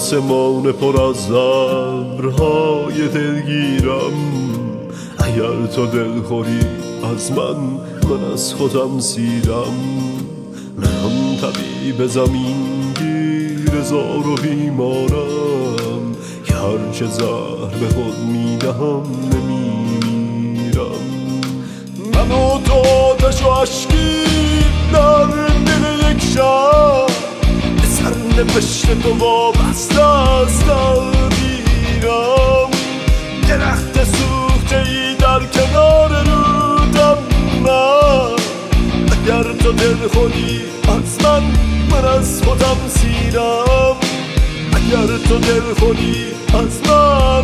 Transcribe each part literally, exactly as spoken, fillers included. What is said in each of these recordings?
آسمان پر از ابرهای دلگیرم. اگر تو دل خوری از من، من از خودم سیرم. من طبیب زمین گیر زار و بیمارم، که هرچه زهر به خود میدهم نمیمیرم. من و تو آتش و عشقی در دل یک شب، به سرنوشت تو وابسته از تقدیرم. درخت سوخته ای در کنار رودم من، اگر تو دل خودی از من، من از خودم سیرم. اگر تو دل خودی از من.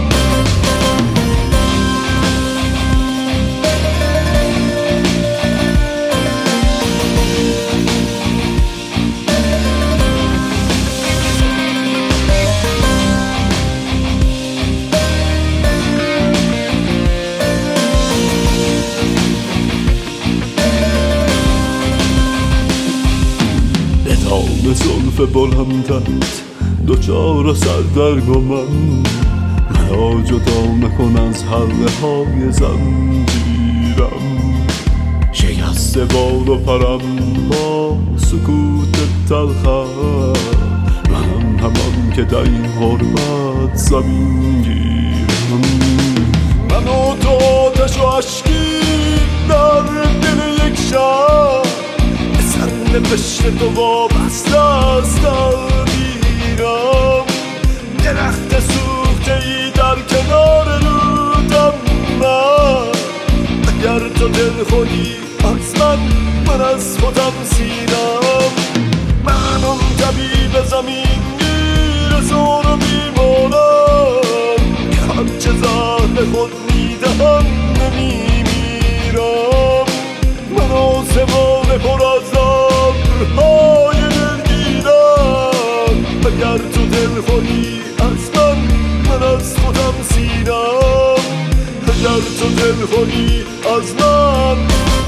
به زلف بلندت دوچار سردرگم من، مرا جدا نکن از حلقه های زنجیرم. شکسته بال و پرم با سکوت تلخم، من همان که در این غربت زمین گیرم. من و تو آتش و عشقی در دل یک شب، نوشت تو وابسته از تقدیرم. درخت سوخته ای در کنار رودم من، اگر تو دل خودی از من، من از خودم سیرم. من اون طبیب زمین گیر زار و بیمارم، که هرچه زهر خود میدهم نمیمیرم. من آسمان پر از های دلگیرم، اگر تو دل خودی از من، من از خودم سیرم. اگر تو دل خودی از من.